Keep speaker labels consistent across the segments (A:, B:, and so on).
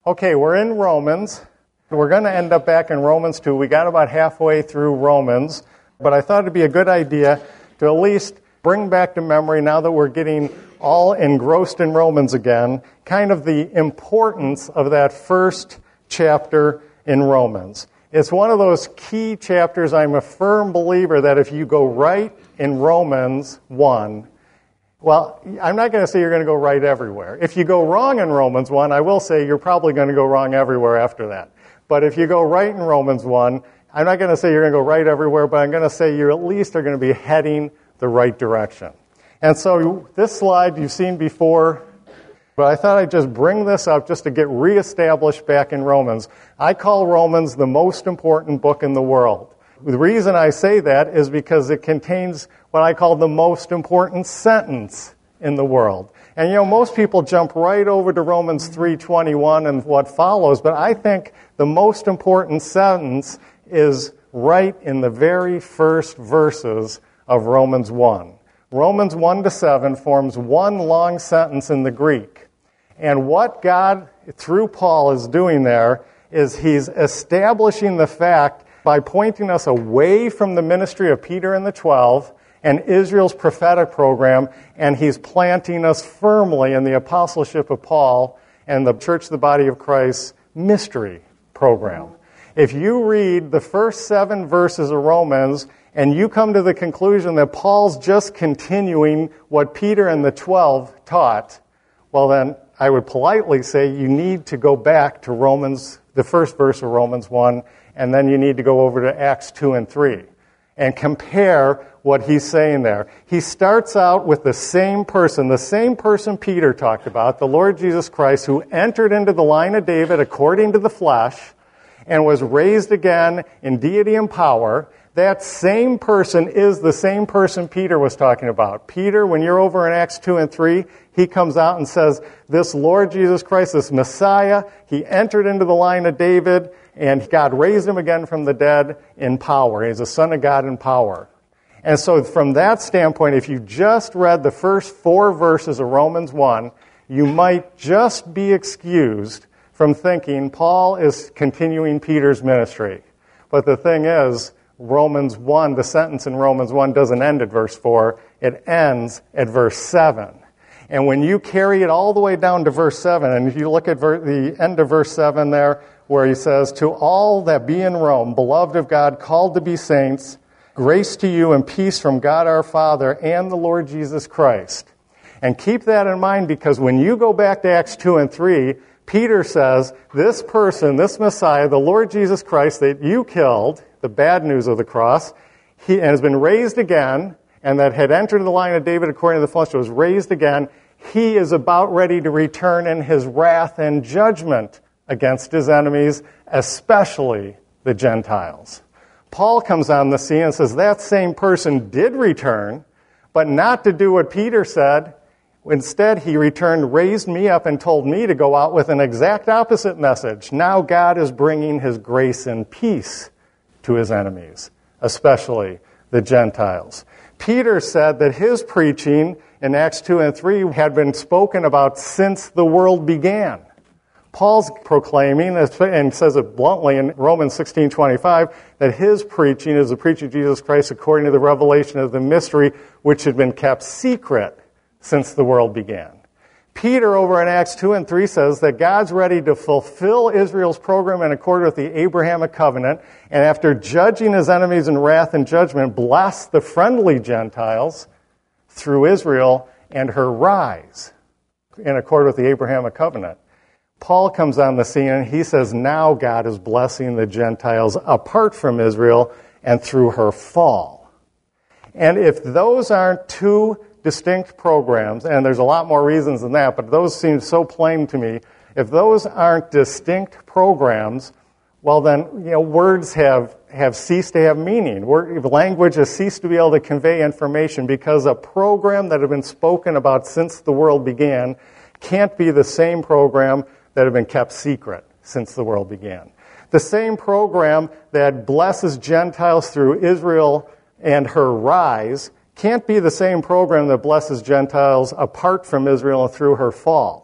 A: Okay, we're in Romans. We're going to end up back in Romans 2. We got about halfway through Romans, but I thought it'd be a good idea to at least bring back to memory, now that we're getting all engrossed in Romans again, kind of the importance of that first chapter in Romans. It's one of those key chapters. I'm a firm believer that if you go right in Romans 1, well, I'm not going to say you're going to go right everywhere. If you go wrong in Romans 1, I will say you're probably going to go wrong everywhere after that. But if you go right in Romans 1, I'm not going to say you're going to go right everywhere, but I'm going to say you at least are going to be heading the right direction. And so this slide you've seen before, but I thought I'd just bring this up just to get reestablished back in Romans. I call Romans the most important book in the world. The reason I say that is because it contains what I call the most important sentence in the world. And you know, most people jump right over to Romans 3:21 and what follows, but I think the most important sentence is right in the very first verses of Romans 1. Romans 1-7 forms one long sentence in the Greek. And what God, through Paul, is doing there is he's establishing the fact by pointing us away from the ministry of Peter and the 12 and Israel's prophetic program, and he's planting us firmly in the apostleship of Paul and the Church of the Body of Christ mystery program. If you read the first 7 verses of Romans and you come to the conclusion that Paul's just continuing what Peter and the 12 taught, well then I would politely say you need to go back to Romans, the first verse of Romans 1, and then you need to go over to Acts 2 and 3 and compare what he's saying there. He starts out with the same person Peter talked about, the Lord Jesus Christ, who entered into the line of David according to the flesh and was raised again in deity and power. That same person is the same person Peter was talking about. Peter, when you're over in Acts 2 and 3, he comes out and says, this Lord Jesus Christ, this Messiah, he entered into the line of David, and God raised him again from the dead in power. He's the Son of God in power. And so from that standpoint, if you just read the first 4 verses of Romans 1, you might just be excused from thinking Paul is continuing Peter's ministry. But the thing is, Romans 1, the sentence in Romans 1 doesn't end at verse 4. It ends at verse 7. And when you carry it all the way down to verse 7, and if you look at the end of verse 7 there, where he says, to all that be in Rome, beloved of God, called to be saints, grace to you and peace from God our Father and the Lord Jesus Christ. And keep that in mind, because when you go back to Acts 2 and 3, Peter says, this person, this Messiah, the Lord Jesus Christ that you killed, the bad news of the cross, he has been raised again, and that had entered the line of David according to the flesh, was raised again. He is about ready to return in his wrath and judgment against his enemies, especially the Gentiles. Paul comes on the scene and says that same person did return, but not to do what Peter said. Instead, he returned, raised me up, and told me to go out with an exact opposite message. Now God is bringing his grace and peace to his enemies, especially the Gentiles. Peter said that his preaching in Acts 2 and 3 had been spoken about since the world began. Paul's proclaiming, and says it bluntly in Romans 16:25, that his preaching is the preaching of Jesus Christ according to the revelation of the mystery which had been kept secret since the world began. Peter over in Acts 2 and 3 says that God's ready to fulfill Israel's program in accord with the Abrahamic covenant, and after judging his enemies in wrath and judgment, bless the friendly Gentiles through Israel and her rise in accord with the Abrahamic covenant. Paul comes on the scene and he says now God is blessing the Gentiles apart from Israel and through her fall. And if those aren't two distinct programs, and there's a lot more reasons than that, but those seem so plain to me, if those aren't distinct programs, well then, words have ceased to have meaning. Language has ceased to be able to convey information because a program that had been spoken about since the world began can't be the same program that had been kept secret since the world began. The same program that blesses Gentiles through Israel and her rise can't be the same program that blesses Gentiles apart from Israel and through her fall.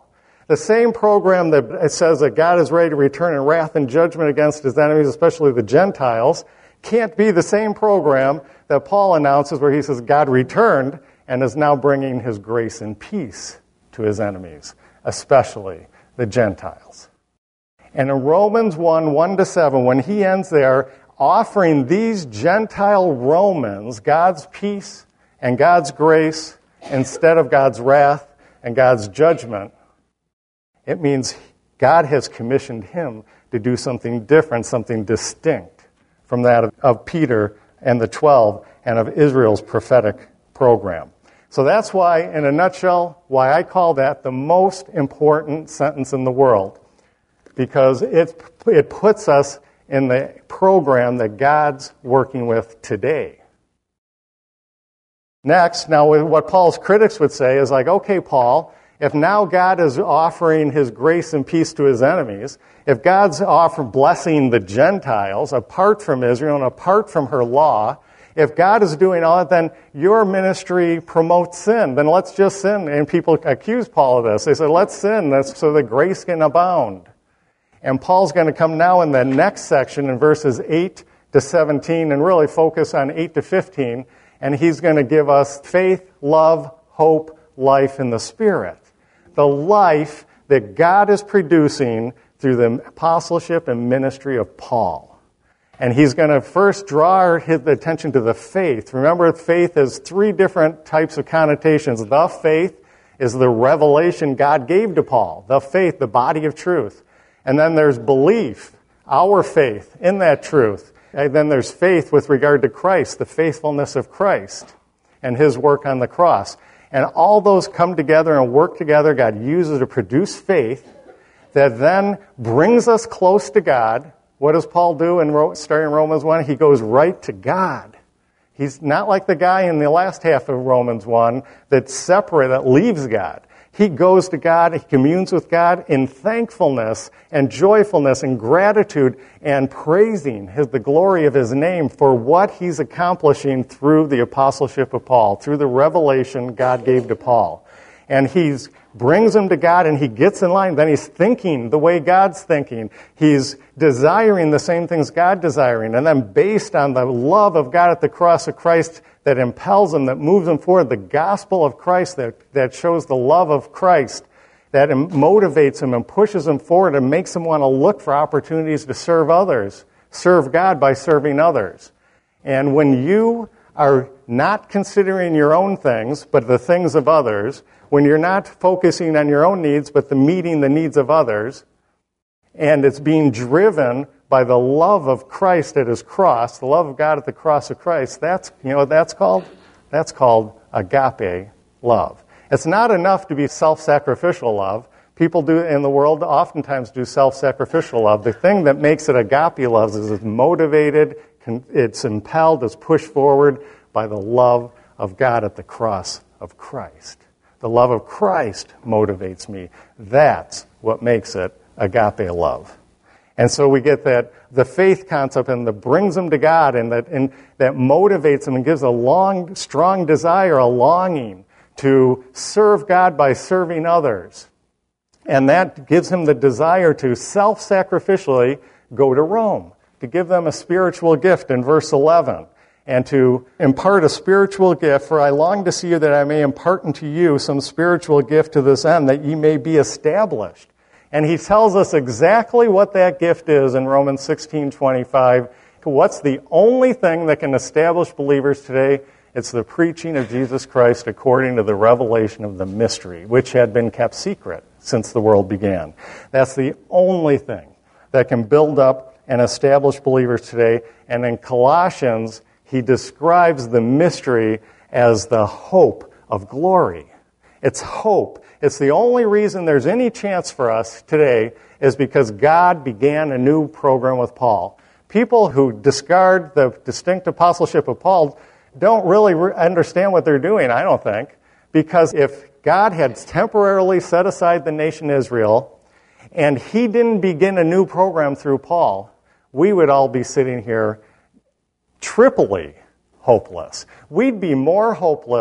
A: The same program that it says that God is ready to return in wrath and judgment against his enemies, especially the Gentiles, can't be the same program that Paul announces where he says God returned and is now bringing his grace and peace to his enemies, especially the Gentiles. And in Romans 1, 1-7, when he ends there, offering these Gentile Romans God's peace and God's grace instead of God's wrath and God's judgment, it means God has commissioned him to do something different, something distinct from that of Peter and the 12 and of Israel's prophetic program. So that's why, in a nutshell, why I call that the most important sentence in the world, because it puts us in the program that God's working with today. Next, now what Paul's critics would say is like, okay, Paul, if now God is offering his grace and peace to his enemies, if God's offering blessing the Gentiles apart from Israel and apart from her law, if God is doing all that, then your ministry promotes sin. Then let's just sin. And people accuse Paul of this. They say, let's sin so that grace can abound. And Paul's going to come now in the next section in verses 8 to 17 and really focus on 8 to 15. And he's going to give us faith, love, hope, life in the Spirit. The life that God is producing through the apostleship and ministry of Paul. And he's going to first draw his attention to the faith. Remember, faith has three different types of connotations. The faith is the revelation God gave to Paul. The faith, the body of truth. And then there's belief, our faith in that truth. And then there's faith with regard to Christ, the faithfulness of Christ and his work on the cross. And all those come together and work together. God uses to produce faith that then brings us close to God. What does Paul do starting in Romans 1? He goes right to God. He's not like the guy in the last half of Romans 1 that's separate, that leaves God. He goes to God, he communes with God in thankfulness and joyfulness and gratitude and praising the glory of his name for what he's accomplishing through the apostleship of Paul, through the revelation God gave to Paul. And he brings him to God and he gets in line. Then he's thinking the way God's thinking. He's desiring the same things God desiring. And then based on the love of God at the cross of Christ that impels him, that moves him forward, the gospel of Christ that shows the love of Christ, that motivates him and pushes him forward and makes him want to look for opportunities to serve others, serve God by serving others. And when you are not considering your own things, but the things of others, when you're not focusing on your own needs, but meeting the needs of others, and it's being driven by the love of Christ at his cross, the love of God at the cross of Christ, that's, you know what that's called? That's called agape love. It's not enough to be self-sacrificial love. People do in the world oftentimes do self-sacrificial love. The thing that makes it agape love is it's motivated, it's impelled, it's pushed forward by the love of God at the cross of Christ. The love of Christ motivates me. That's what makes it agape love. And so we get that the faith concept and that brings them to God and that motivates them and gives a strong desire, a longing to serve God by serving others. And that gives him the desire to self-sacrificially go to Rome, to give them a spiritual gift in verse 11, and to impart a spiritual gift, for I long to see you that I may impart unto you some spiritual gift to this end, that ye may be established. And he tells us exactly what that gift is in Romans 16:25. What's the only thing that can establish believers today? It's the preaching of Jesus Christ according to the revelation of the mystery, which had been kept secret since the world began. That's the only thing that can build up and establish believers today. And in Colossians, he describes the mystery as the hope of glory. It's hope. It's the only reason there's any chance for us today is because God began a new program with Paul. People who discard the distinct apostleship of Paul don't really understand what they're doing, I don't think, because if God had temporarily set aside the nation Israel and he didn't begin a new program through Paul, we would all be sitting here triply hopeless. We'd be more hopeless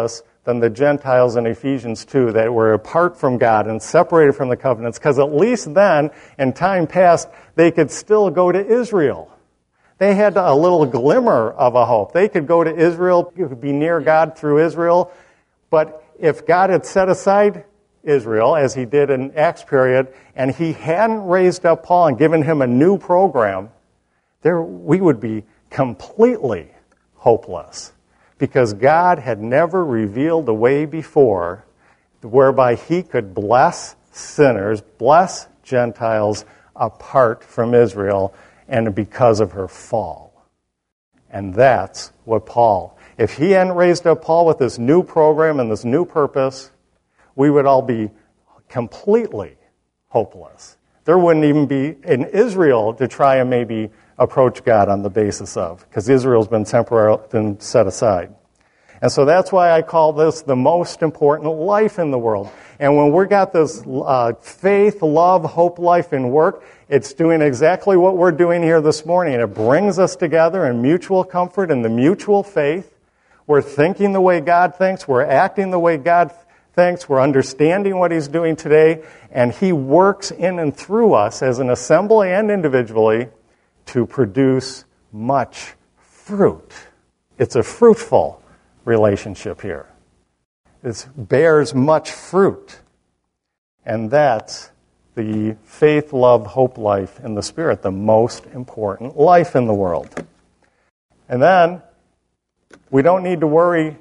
A: than the Gentiles in Ephesians 2 that were apart from God and separated from the covenants, because at least then, in time past, they could still go to Israel. They had a little glimmer of a hope. They could go to Israel, be near God through Israel, but if God had set aside Israel, as he did in Acts period, and he hadn't raised up Paul and given him a new program, we would be completely hopeless, because God had never revealed a way before whereby he could bless sinners, bless Gentiles apart from Israel, and because of her fall. And that's what Paul, if he hadn't raised up Paul with this new program and this new purpose, we would all be completely hopeless. There wouldn't even be in Israel to try and maybe approach God on the basis of, because Israel's been temporarily set aside. And so that's why I call this the most important life in the world. And when we got this faith, love, hope life in work, it's doing exactly what we're doing here this morning. It brings us together in mutual comfort and the mutual faith. We're thinking the way God thinks. We're acting the way God thinks. We're understanding what he's doing today. And he works in and through us as an assembly and individually to produce much fruit. It's a fruitful relationship here. It bears much fruit. And that's the faith, love, hope life in the Spirit, the most important life in the world. And then we don't need to worry,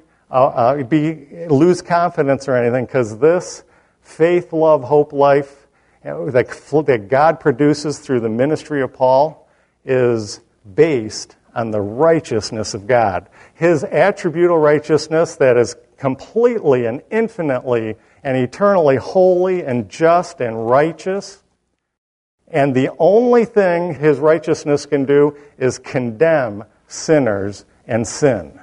A: lose confidence or anything, because this faith, love, hope life that God produces through the ministry of Paul is based on the righteousness of God. His attributable righteousness that is completely and infinitely and eternally holy and just and righteous. And the only thing his righteousness can do is condemn sinners and sin.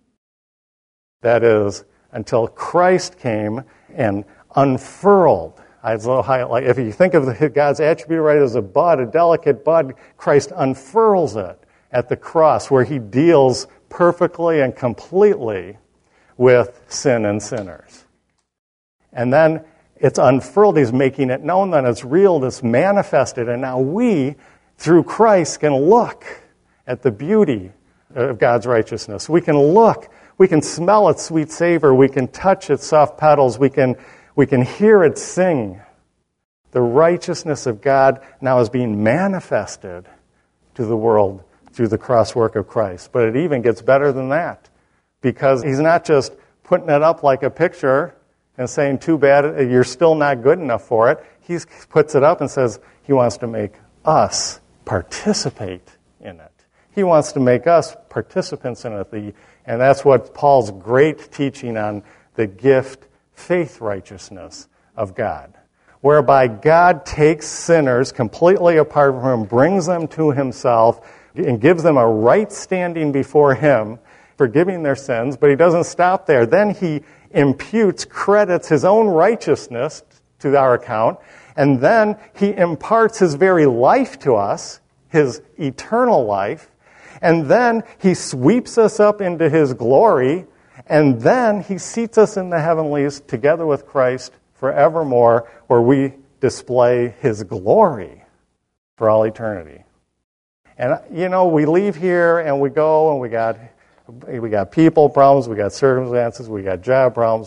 A: That is, until Christ came and unfurled. If you think of God's attribute right as a bud, a delicate bud, Christ unfurls it at the cross, where he deals perfectly and completely with sin and sinners. And then it's unfurled. He's making it known that it's real, it's manifested. And now we, through Christ, can look at the beauty of God's righteousness. We can look, we can smell its sweet savor, we can touch its soft petals, we can hear it sing. The righteousness of God now is being manifested to the world through the cross work of Christ. But it even gets better than that, because he's not just putting it up like a picture and saying, too bad, you're still not good enough for it. He puts it up and says he wants to make us participate in it. He wants to make us participants in it. And that's what Paul's great teaching on the gift, faith righteousness of God, whereby God takes sinners completely apart from him, brings them to himself, and gives them a right standing before him, forgiving their sins. But he doesn't stop there. Then he credits his own righteousness to our account, and then he imparts his very life to us, his eternal life, and then he sweeps us up into his glory, and then he seats us in the heavenlies together with Christ forevermore, where we display his glory for all eternity. And, we leave here and we go and we got people problems, we got circumstances, we got job problems,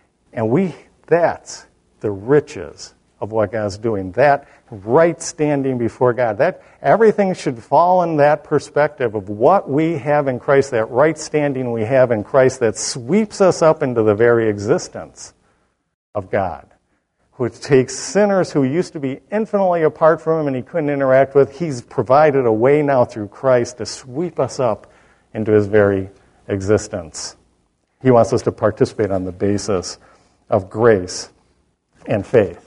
A: that's the riches of what God's doing. That right standing before God. That everything should fall in that perspective of what we have in Christ, that right standing we have in Christ that sweeps us up into the very existence of God, which takes sinners who used to be infinitely apart from him and he couldn't interact with. He's provided a way now through Christ to sweep us up into his very existence. He wants us to participate on the basis of grace and faith.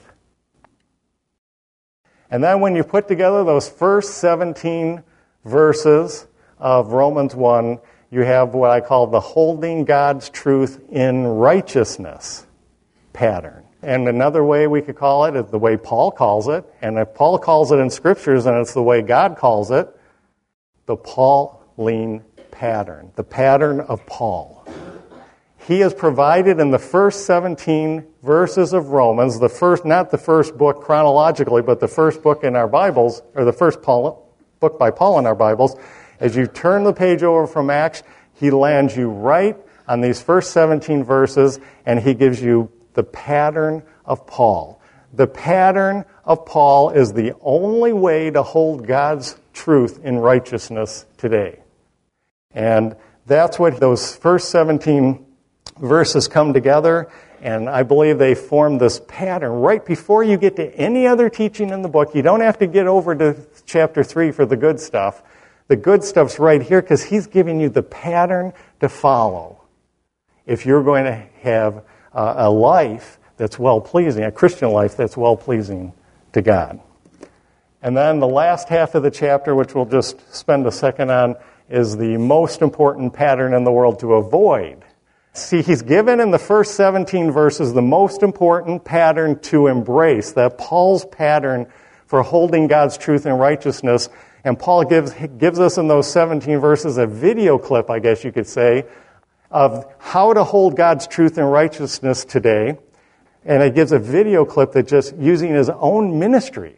A: And then when you put together those first 17 verses of Romans 1, you have what I call the holding God's truth in righteousness pattern. And another way we could call it is the way Paul calls it. And if Paul calls it in Scriptures and it's the way God calls it, the Pauline pattern, the pattern of Paul. He has provided in the first 17 verses of Romans, not the first book chronologically, but the first book in our Bibles, or the first book by Paul in our Bibles. As you turn the page over from Acts, he lands you right on these first 17 verses, and he gives you the pattern of Paul. The pattern of Paul is the only way to hold God's truth in righteousness today. And that's what those first 17 verses come together, and I believe they form this pattern. Right before you get to any other teaching in the book, you don't have to get over to chapter 3 for the good stuff. The good stuff's right here because he's giving you the pattern to follow if you're going to have a life that's well-pleasing, a Christian life that's well-pleasing to God. And then the last half of the chapter, which we'll just spend a second on, is the most important pattern in the world to avoid. See, he's given in the first 17 verses the most important pattern to embrace, that Paul's pattern for holding God's truth and righteousness. And Paul gives us in those 17 verses a video clip, I guess you could say, of how to hold God's truth and righteousness today. And it gives a video clip that just using his own ministry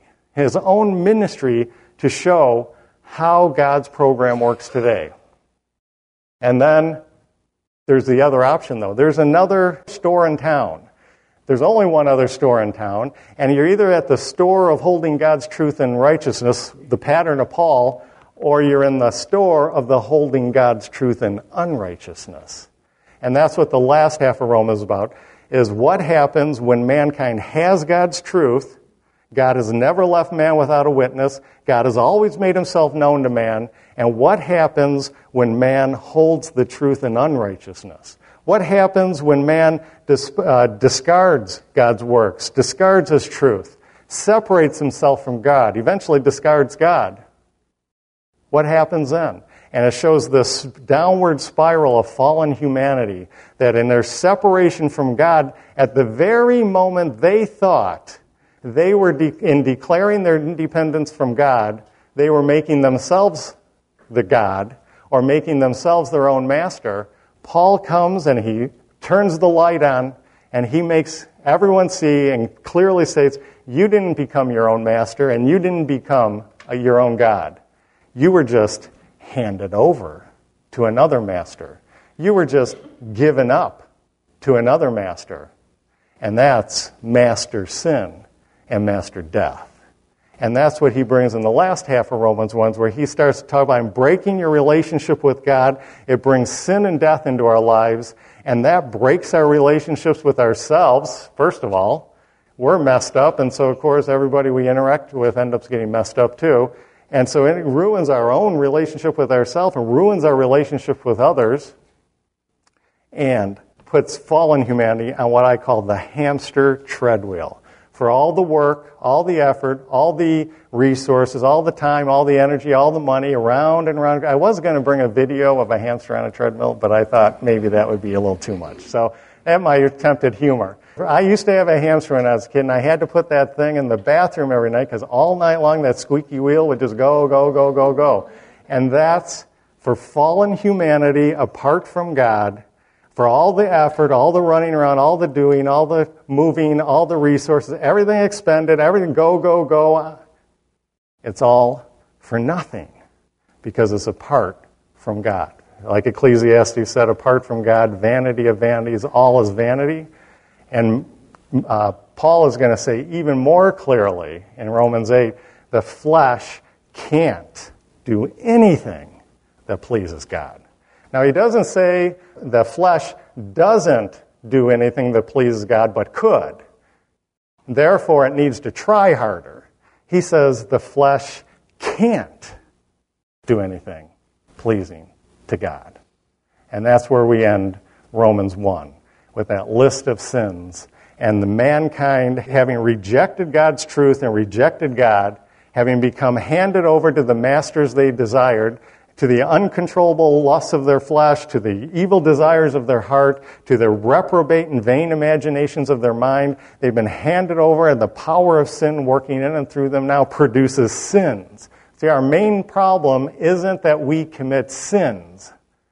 A: to show how God's program works today. And then there's the other option, though. There's another store in town. There's only one other store in town, and you're either at the store of holding God's truth and righteousness, the pattern of Paul, or you're in the store of the holding God's truth and unrighteousness. And that's what the last half of Romans is about, is what happens when mankind has God's truth. God has never left man without a witness. God has always made himself known to man. And what happens when man holds the truth in unrighteousness? What happens when man discards God's works, discards his truth, separates himself from God, eventually discards God? What happens then? And it shows this downward spiral of fallen humanity, that in their separation from God, at the very moment they thought they were in declaring their independence from God, they were making themselves the God or making themselves their own master. Paul comes and he turns the light on and he makes everyone see and clearly states, you didn't become your own master and you didn't become your own God. You were just handed over to another master. You were just given up to another master. And that's master sin and master death. And that's what he brings in the last half of Romans 1, where he starts to talk about breaking your relationship with God. It brings sin and death into our lives, and that breaks our relationships with ourselves, first of all. We're messed up, and so, of course, everybody we interact with ends up getting messed up, too. And so it ruins our own relationship with ourselves and ruins our relationship with others and puts fallen humanity on what I call the hamster treadwheel. For all the work, all the effort, all the resources, all the time, all the energy, all the money, around and around. I was going to bring a video of a hamster on a treadmill, but I thought maybe that would be a little too much. So that's my attempt at humor. I used to have a hamster when I was a kid, and I had to put that thing in the bathroom every night because all night long that squeaky wheel would just go, go, go, go, go. And that's for fallen humanity apart from God. For all the effort, all the running around, all the doing, all the moving, all the resources, everything expended, everything go, go, go, it's all for nothing because it's apart from God. Like Ecclesiastes said, apart from God, vanity of vanities, all is vanity. And Paul is going to say even more clearly in Romans 8, the flesh can't do anything that pleases God. Now, he doesn't say the flesh doesn't do anything that pleases God, but could. Therefore, it needs to try harder. He says the flesh can't do anything pleasing to God. And that's where we end Romans 1, with that list of sins. And the mankind, having rejected God's truth and rejected God, having become handed over to the masters they desired, to the uncontrollable lusts of their flesh, to the evil desires of their heart, to the reprobate and vain imaginations of their mind. They've been handed over, and the power of sin working in and through them now produces sins. See, our main problem isn't that we commit sins.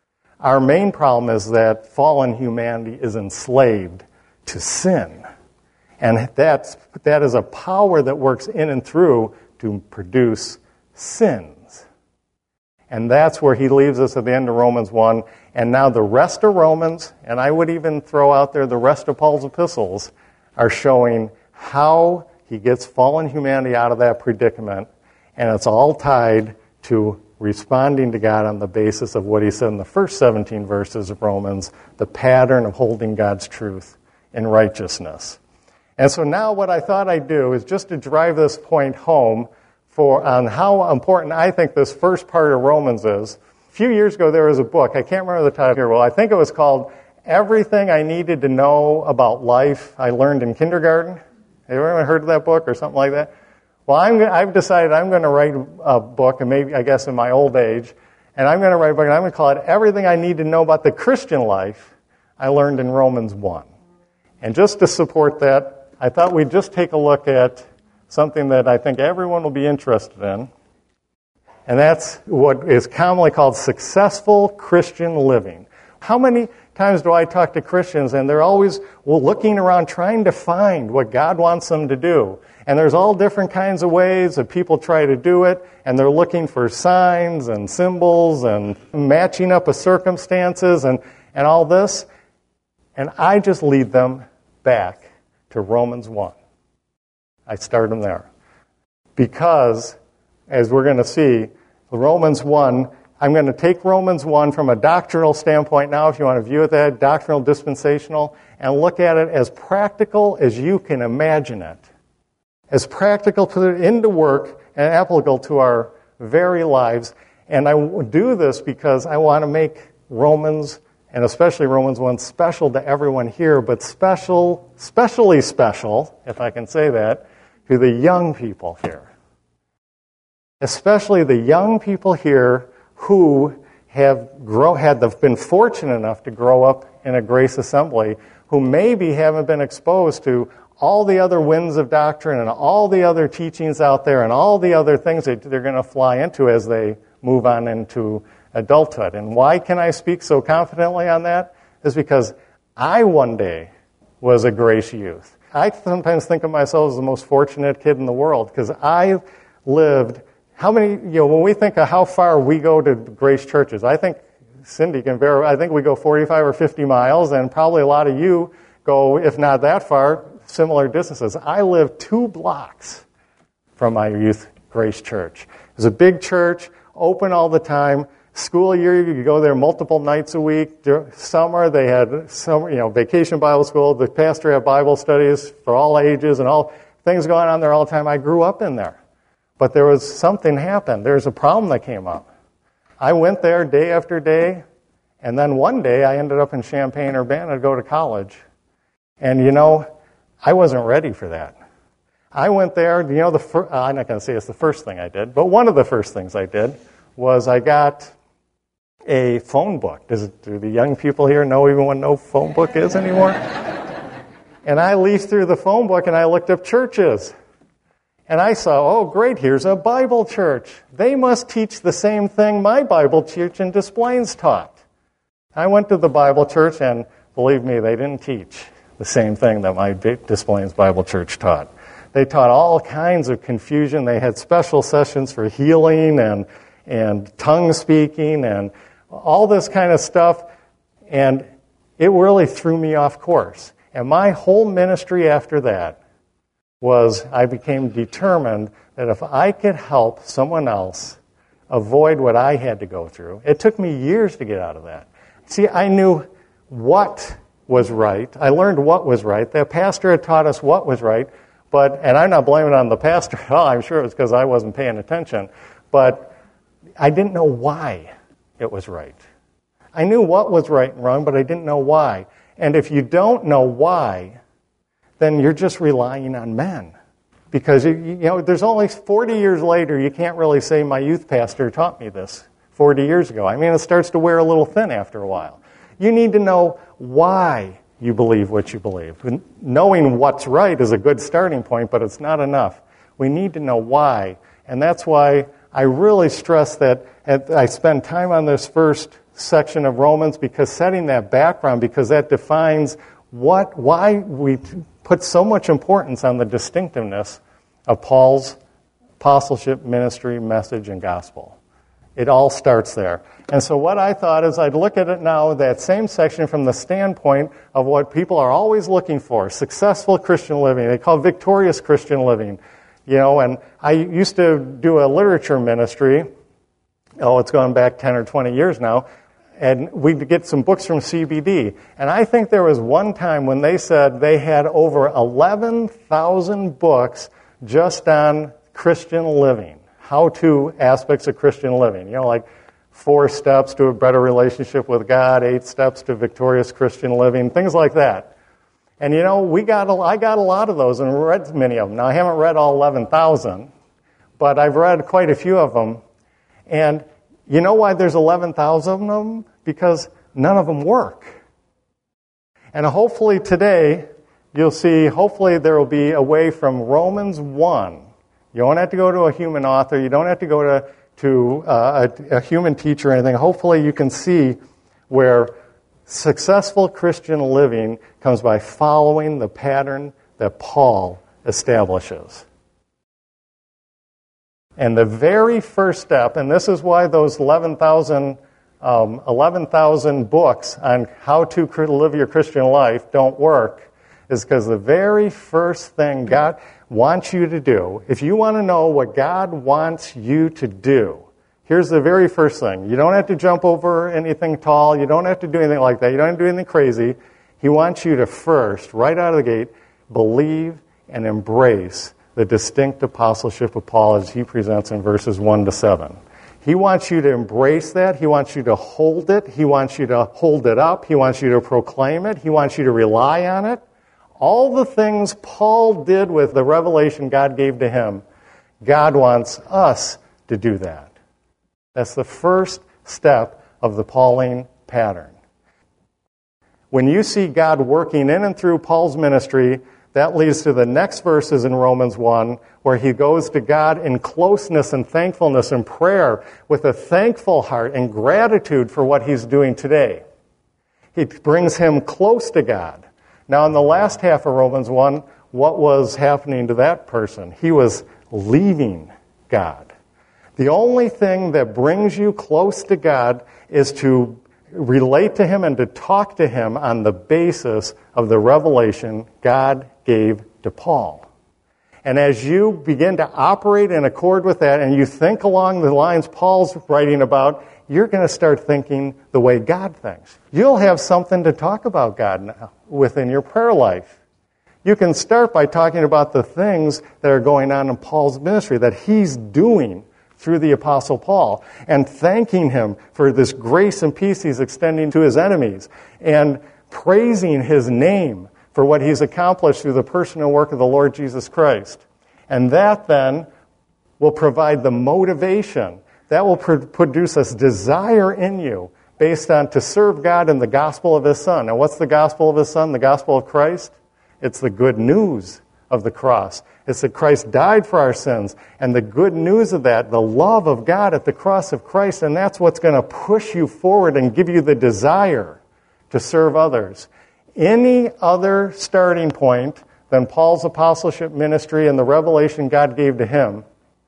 A: Our main problem is that fallen humanity is enslaved to sin. And that is a power that works in and through to produce sins. And that's where he leaves us at the end of Romans 1. And now the rest of Romans, and I would even throw out there the rest of Paul's epistles, are showing how he gets fallen humanity out of that predicament. And it's all tied to responding to God on the basis of what he said in the first 17 verses of Romans, the pattern of holding God's truth in righteousness. And so now what I thought I'd do is just to drive this point home on how important I think this first part of Romans is. A few years ago there was a book, I can't remember the title here, well I think it was called Everything I Needed to Know About Life I Learned in Kindergarten. Have you ever heard of that book or something like that? Well, I've decided I'm going to write a book, and maybe, I guess, in my old age, and I'm going to write a book, and I'm going to call it Everything I Need to Know About the Christian Life I Learned in Romans 1. And just to support that, I thought we'd just take a look at something that I think everyone will be interested in, and that's what is commonly called successful Christian living. How many times do I talk to Christians, and they're always looking around trying to find what God wants them to do? And there's all different kinds of ways that people try to do it, and they're looking for signs and symbols and matching up with circumstances and all this. And I just lead them back to Romans 1. I start them there. Because, as we're going to see, Romans 1, I'm going to take Romans 1 from a doctrinal standpoint now, if you want to view it that, doctrinal, dispensational, and look at it as practical as you can imagine it. As practical, put it into work, and applicable to our very lives. And I do this because I want to make Romans, and especially Romans 1, special to everyone here, but especially special, if I can say that, to the young people here. Especially the young people here who have been fortunate enough to grow up in a Grace Assembly, who maybe haven't been exposed to all the other winds of doctrine and all the other teachings out there and all the other things that they're going to fly into as they move on into adulthood. And why can I speak so confidently on that? Is because I one day was a Grace youth. I sometimes think of myself as the most fortunate kid in the world because I lived, when we think of how far we go to Grace churches, I think Cindy can verify, I think we go 45 or 50 miles, and probably a lot of you go, if not that far, similar distances. I lived 2 blocks from my youth Grace church. It was a big church, open all the time. School year, you could go there multiple nights a week. Summer, they had vacation Bible school. The pastor had Bible studies for all ages and all things going on there all the time. I grew up in there. But there was something happened. There was a problem that came up. I went there day after day, and then one day I ended up in Champaign-Urbana to go to college. And I wasn't ready for that. I went there, I'm not going to say it's the first thing I did, but one of the first things I did was I got a phone book. Do the young people here know even what no phone book is anymore? And I leafed through the phone book and I looked up churches. And I saw, oh great, here's a Bible church. They must teach the same thing my Bible church in Des Plaines taught. I went to the Bible church and believe me, they didn't teach the same thing that my Des Plaines Bible church taught. They taught all kinds of confusion. They had special sessions for healing and tongue speaking and all this kind of stuff. And it really threw me off course. And my whole ministry after that was I became determined that if I could help someone else avoid what I had to go through, it took me years to get out of that. See, I knew what was right. I learned what was right. The pastor had taught us what was right. And I'm not blaming it on the pastor at all. I'm sure it was because I wasn't paying attention. But I didn't know why it was right. I knew what was right and wrong, but I didn't know why. And if you don't know why, then you're just relying on men. Because, there's only 40 years later, you can't really say my youth pastor taught me this 40 years ago. I mean, it starts to wear a little thin after a while. You need to know why you believe what you believe. Knowing what's right is a good starting point, but it's not enough. We need to know why. And that's why I really stress that I spend time on this first section of Romans, because setting that background, because that defines why we put so much importance on the distinctiveness of Paul's apostleship, ministry, message, and gospel. It all starts there. And so what I thought is I'd look at it now, that same section, from the standpoint of what people are always looking for: successful Christian living. They call it victorious Christian living. And I used to do a literature ministry. It's gone back 10 or 20 years now. And we'd get some books from CBD. And I think there was one time when they said they had over 11,000 books just on Christian living, how-to aspects of Christian living. Like 4 steps to a better relationship with God, 8 steps to victorious Christian living, things like that. And I got a lot of those and read many of them. Now, I haven't read all 11,000, but I've read quite a few of them. And you know why there's 11,000 of them? Because none of them work. And hopefully today, you'll see, hopefully there will be a way from Romans 1. You don't have to go to a human author. You don't have to go to a human teacher or anything. Hopefully you can see where successful Christian living comes by following the pattern that Paul establishes. And the very first step, and this is why those 11,000 books on how to live your Christian life don't work, is because the very first thing God wants you to do, if you want to know what God wants you to do, here's the very first thing. You don't have to jump over anything tall. You don't have to do anything like that. You don't have to do anything crazy. He wants you to first, right out of the gate, believe and embrace the distinct apostleship of Paul as he presents in verses 1 to 7. He wants you to embrace that. He wants you to hold it. He wants you to hold it up. He wants you to proclaim it. He wants you to rely on it. All the things Paul did with the revelation God gave to him, God wants us to do that. That's the first step of the Pauline pattern. When you see God working in and through Paul's ministry, that leads to the next verses in Romans 1, where he goes to God in closeness and thankfulness and prayer with a thankful heart and gratitude for what he's doing today. He brings him close to God. Now, in the last half of Romans 1, what was happening to that person? He was leaving God. The only thing that brings you close to God is to relate to him and to talk to him on the basis of the revelation God gave to Paul. And as you begin to operate in accord with that and you think along the lines Paul's writing about, you're going to start thinking the way God thinks. You'll have something to talk about God now within your prayer life. You can start by talking about the things that are going on in Paul's ministry that he's doing through the Apostle Paul, and thanking him for this grace and peace he's extending to his enemies, and praising his name for what he's accomplished through the person and work of the Lord Jesus Christ. And that then will provide the motivation. That will produce a desire in you based on to serve God in the gospel of his Son. And what's the gospel of his Son? The gospel of Christ? It's the good news of the cross. It's that Christ died for our sins, and the good news of that, the love of God at the cross of Christ, and that's what's going to push you forward and give you the desire to serve others. Any other starting point than Paul's apostleship ministry and the revelation God gave to him,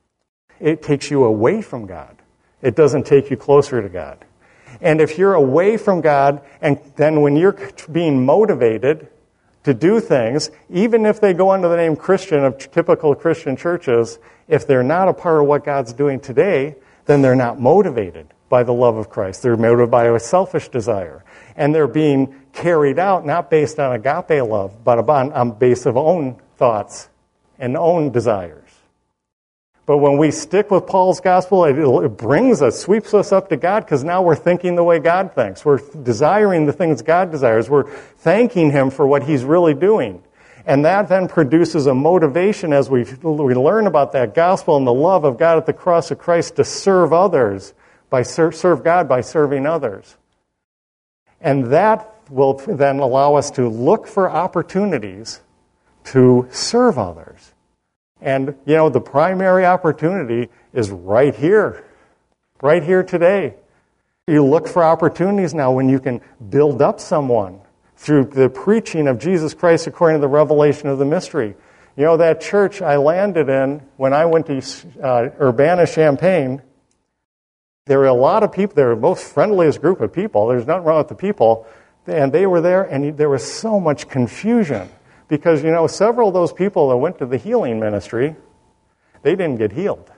A: it takes you away from God. It doesn't take you closer to God. And if you're away from God, and then when you're being motivated to do things, even if they go under the name Christian of typical Christian churches, if they're not a part of what God's doing today, then they're not motivated by the love of Christ. They're motivated by a selfish desire. And they're being carried out not based on agape love, but on base of own thoughts and own desires. But when we stick with Paul's gospel, it brings us, sweeps us up to God, because now we're thinking the way God thinks. We're desiring the things God desires. We're thanking him for what he's really doing. And that then produces a motivation as we learn about that gospel and the love of God at the cross of Christ to serve others, serve God by serving others. And that will then allow us to look for opportunities to serve others. And, the primary opportunity is right here today. You look for opportunities now when you can build up someone through the preaching of Jesus Christ according to the revelation of the mystery. You know, that church I landed in when I went to Urbana-Champaign, there were a lot of people. They were the most friendliest group of people. There's nothing wrong with the people. And they were there, and there was so much confusion. Because, you know, several of those people that went to the healing ministry, they didn't get healed.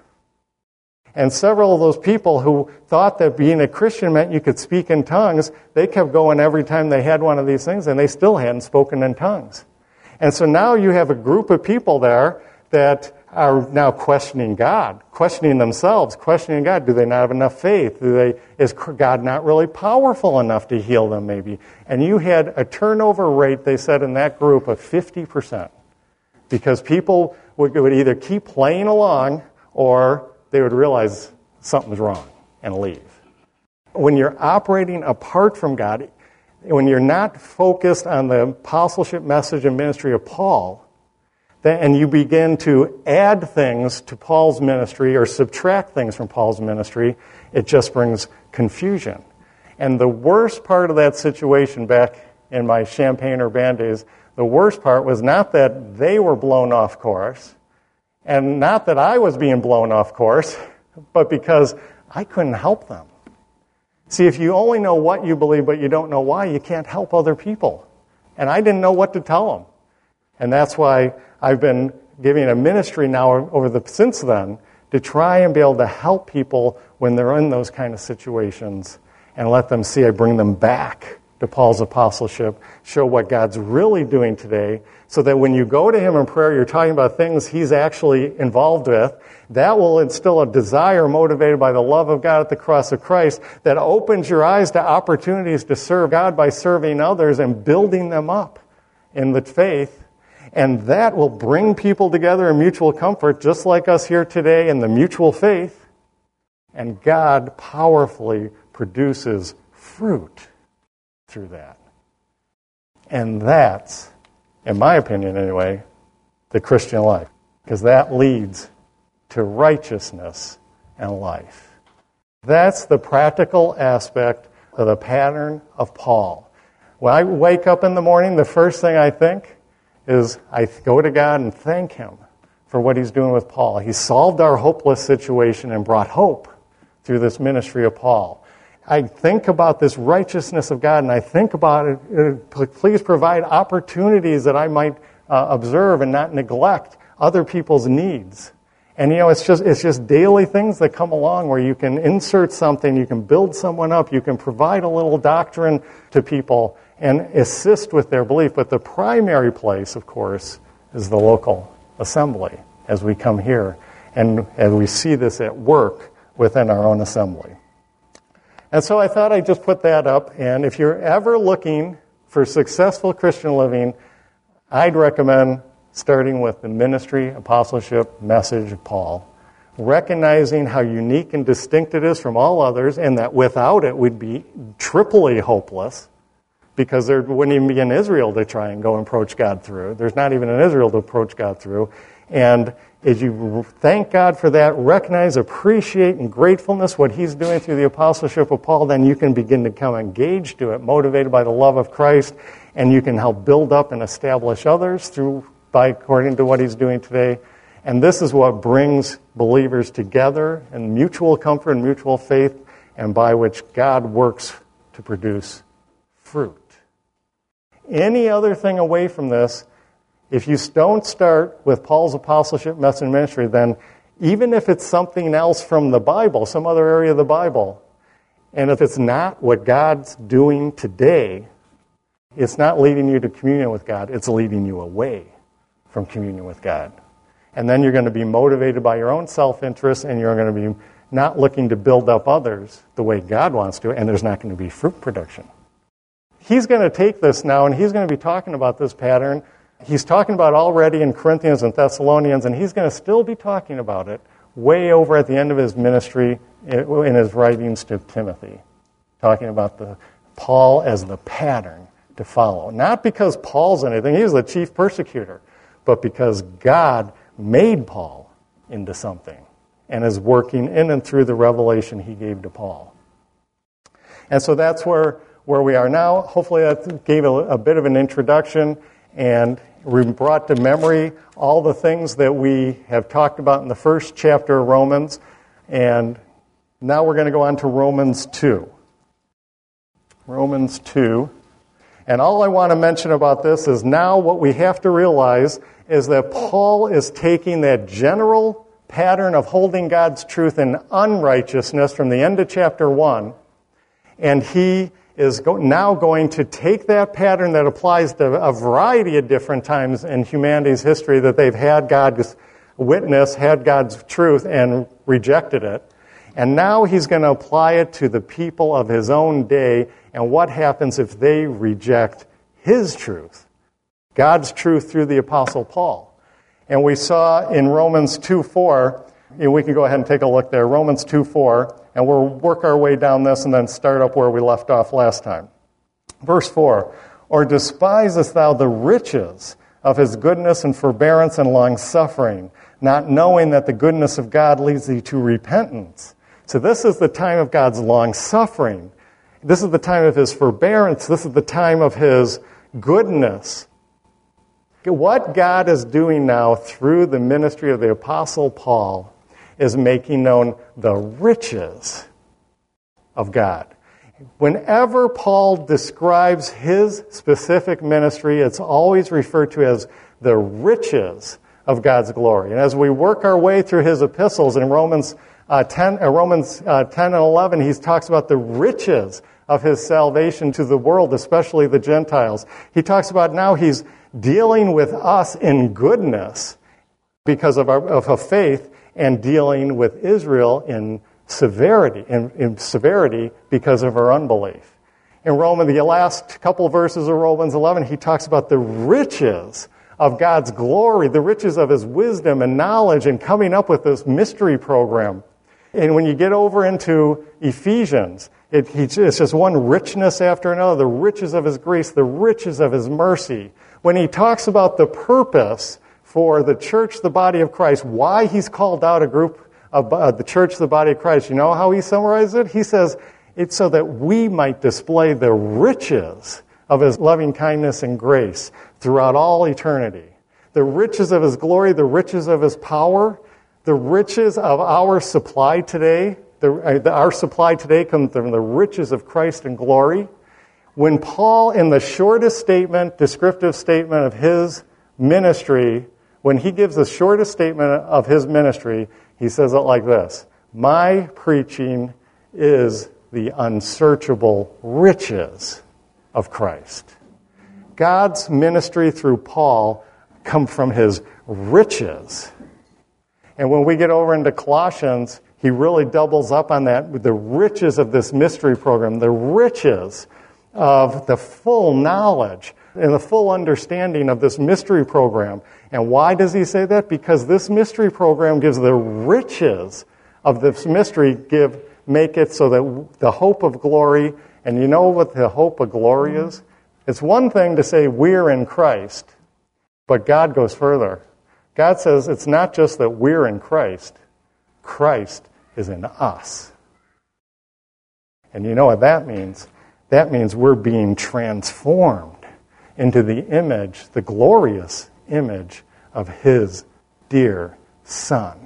A: And several of those people who thought that being a Christian meant you could speak in tongues, they kept going every time they had one of these things, and they still hadn't spoken in tongues. And so now you have a group of people there that are now questioning God, questioning themselves, questioning God. Do they not have enough faith? Is God not really powerful enough to heal them maybe? And you had a turnover rate, they said, in that group of 50%. Because people would either keep playing along or they would realize something's wrong and leave. When you're operating apart from God, when you're not focused on the apostleship message and ministry of Paul, and you begin to add things to Paul's ministry or subtract things from Paul's ministry, it just brings confusion. And the worst part of that situation back in my Champaign-Urbana days, the worst part was not that they were blown off course, and not that I was being blown off course, but because I couldn't help them. See, if you only know what you believe but you don't know why, you can't help other people. And I didn't know what to tell them. And that's why I've been giving a ministry now since then to try and be able to help people when they're in those kind of situations and let them see I bring them back to Paul's apostleship, show what God's really doing today, so that when you go to him in prayer, you're talking about things he's actually involved with. That will instill a desire motivated by the love of God at the cross of Christ that opens your eyes to opportunities to serve God by serving others and building them up in the faith. And that will bring people together in mutual comfort, just like us here today in the mutual faith. And God powerfully produces fruit through that. And that's, in my opinion anyway, the Christian life. Because that leads to righteousness and life. That's the practical aspect of the pattern of Paul. When I wake up in the morning, the first thing I think is I go to God and thank him for what he's doing with Paul. He solved our hopeless situation and brought hope through this ministry of Paul. I think about this righteousness of God, and I think about it, please provide opportunities that I might observe and not neglect other people's needs. And, you know, it's just daily things that come along where you can insert something, you can build someone up, you can provide a little doctrine to people and assist with their belief. But the primary place, of course, is the local assembly as we come here. And we see this at work within our own assembly. And so I thought I'd just put that up. And if you're ever looking for successful Christian living, I'd recommend starting with the ministry, apostleship, message of Paul, recognizing how unique and distinct it is from all others, and that without it we'd be triply hopeless, because there wouldn't even be an Israel to try and go and approach God through. There's not even an Israel to approach God through. And as you thank God for that, recognize, appreciate, and gratefulness what he's doing through the apostleship of Paul, then you can begin to become engaged to it, motivated by the love of Christ, and you can help build up and establish others according to what he's doing today. And this is what brings believers together in mutual comfort and mutual faith, and by which God works to produce fruit. Any other thing away from this, if you don't start with Paul's apostleship, message, and ministry, then even if it's something else from the Bible, some other area of the Bible, and if it's not what God's doing today, it's not leading you to communion with God, it's leading you away from communion with God. And then you're going to be motivated by your own self-interest, and you're going to be not looking to build up others the way God wants to, and there's not going to be fruit production. He's going to take this now, and he's going to be talking about this pattern. He's talking about already in Corinthians and Thessalonians, and he's going to still be talking about it way over at the end of his ministry in his writings to Timothy, talking about Paul as the pattern to follow. Not because Paul's anything, he's the chief persecutor, but because God made Paul into something and is working in and through the revelation he gave to Paul. And so that's where we are now. Hopefully that gave a bit of an introduction, and we brought to memory all the things that we have talked about in the first chapter of Romans. And now we're going to go on to Romans 2. Romans 2. And all I want to mention about this is now what we have to realize is that Paul is taking that general pattern of holding God's truth in unrighteousness from the end of chapter 1, and he is now going to take that pattern that applies to a variety of different times in humanity's history that they've had God's witness, had God's truth, and rejected it. And now he's going to apply it to the people of his own day, and what happens if they reject his truth, God's truth through the Apostle Paul. And we saw in Romans 2:4, we can go ahead and take a look there, Romans 2:4, and we'll work our way down this and then start up where we left off last time. Verse 4, or despisest thou the riches of his goodness and forbearance and long-suffering, not knowing that the goodness of God leads thee to repentance. So this is the time of God's long-suffering. This is the time of his forbearance. This is the time of his goodness. What God is doing now through the ministry of the Apostle Paul is making known the riches of God. Whenever Paul describes his specific ministry, it's always referred to as the riches of God's glory. And as we work our way through his epistles in Romans 10 and 11, he talks about the riches of his salvation to the world, especially the Gentiles. He talks about now he's dealing with us in goodness because of our faith, and dealing with Israel in severity because of our unbelief. In the last couple of verses of Romans 11, he talks about the riches of God's glory, the riches of his wisdom and knowledge, and coming up with this mystery program. And when you get over into Ephesians, it's just one richness after another, the riches of his grace, the riches of his mercy. When he talks about the purpose for the church, the body of Christ, why he's called out a group of the church, the body of Christ, you know how he summarized it? He says, it's so that we might display the riches of his loving kindness and grace throughout all eternity. The riches of his glory, the riches of his power, the riches of our supply today. Our supply today comes from the riches of Christ and glory. When Paul, in the shortest statement, descriptive statement of his ministry, when he gives the shortest statement of his ministry, he says it like this: my preaching is the unsearchable riches of Christ. God's ministry through Paul come from his riches. And when we get over into Colossians, he really doubles up on that with the riches of this mystery program, the riches of the full knowledge and the full understanding of this mystery program. And why does he say that? Because this mystery program gives the riches of this mystery, make it so that the hope of glory, and you know what the hope of glory is? It's one thing to say we're in Christ, but God goes further. God says it's not just that we're in Christ, Christ is in us. And you know what that means? That means we're being transformed into the image, the glorious image of his dear Son.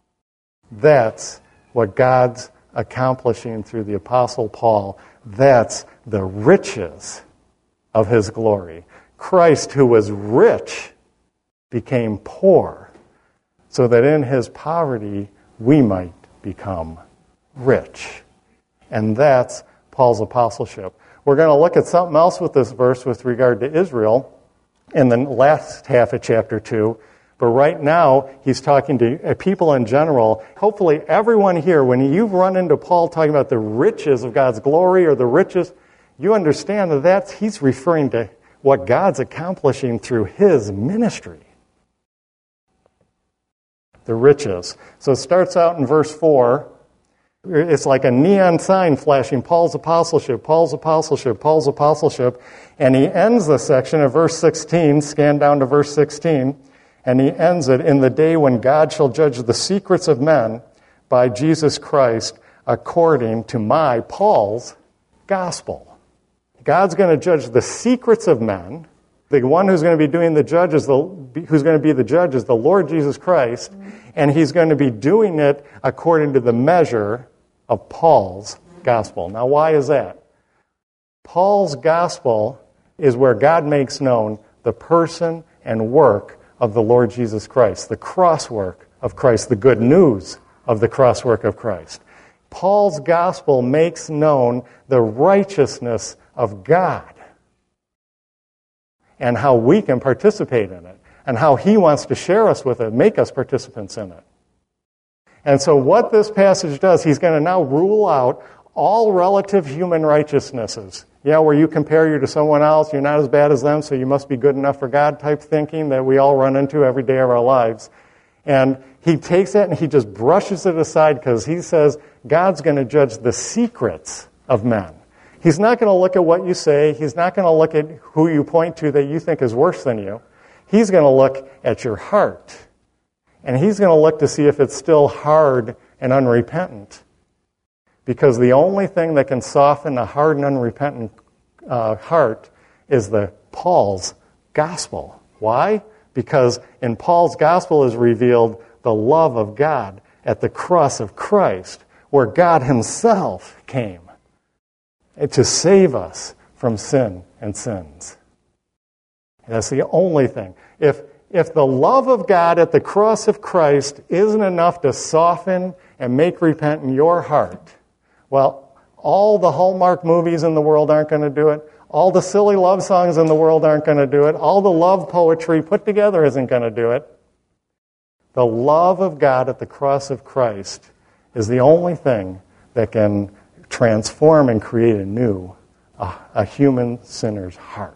A: That's what God's accomplishing through the Apostle Paul. That's the riches of his glory. Christ, who was rich, became poor, so that in his poverty we might become rich. And that's Paul's apostleship. We're going to look at something else with this verse with regard to Israel in the last half of chapter 2. But right now, he's talking to people in general. Hopefully everyone here, when you run into Paul talking about the riches of God's glory or the riches, you understand that he's referring to what God's accomplishing through his ministry. The riches. So it starts out in verse 4. It's like a neon sign flashing, Paul's apostleship, Paul's apostleship, Paul's apostleship. And he ends the section at verse 16, scan down to verse 16, and he ends it, in the day when God shall judge the secrets of men by Jesus Christ according to my, Paul's, gospel. God's going to judge the secrets of men. The one who's going to be doing the judge is who's going to be the judge is the Lord Jesus Christ, and he's going to be doing it according to the measure of Paul's gospel. Now, why is that? Paul's gospel is where God makes known the person and work of the Lord Jesus Christ, the cross work of Christ, the good news of the cross work of Christ. Paul's gospel makes known the righteousness of God and how we can participate in it and how he wants to share us with it, make us participants in it. And so what this passage does, he's going to now rule out all relative human righteousnesses. Where you compare you to someone else, you're not as bad as them, so you must be good enough for God type thinking that we all run into every day of our lives. And he takes that and he just brushes it aside because he says God's going to judge the secrets of men. He's not going to look at what you say. He's not going to look at who you point to that you think is worse than you. He's going to look at your heart. And he's going to look to see if it's still hard and unrepentant. Because the only thing that can soften a hard and unrepentant heart is Paul's gospel. Why? Because in Paul's gospel is revealed the love of God at the cross of Christ, where God himself came to save us from sin and sins. And that's the only thing. If the love of God at the cross of Christ isn't enough to soften and make repent in your heart, well, all the Hallmark movies in the world aren't going to do it. All the silly love songs in the world aren't going to do it. All the love poetry put together isn't going to do it. The love of God at the cross of Christ is the only thing that can transform and create anew a human sinner's heart.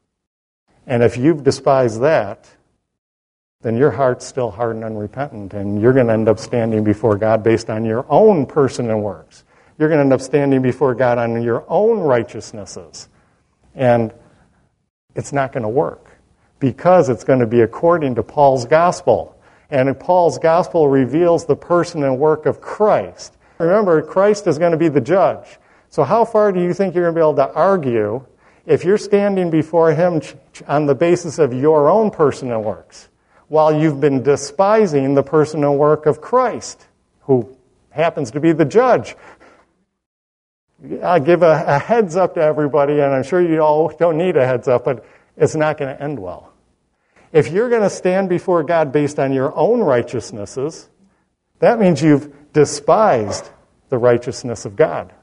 A: And if you've despised that, then your heart's still hard and unrepentant, and you're going to end up standing before God based on your own person and works. You're going to end up standing before God on your own righteousnesses. And it's not going to work because it's going to be according to Paul's gospel. And Paul's gospel reveals the person and work of Christ. Remember, Christ is going to be the judge. So how far do you think you're going to be able to argue if you're standing before him on the basis of your own person and works, while you've been despising the person and work of Christ, who happens to be the judge? I'll give a heads up to everybody, and I'm sure you all don't need a heads up, but it's not going to end well. If you're going to stand before God based on your own righteousnesses, that means you've despised the righteousness of God.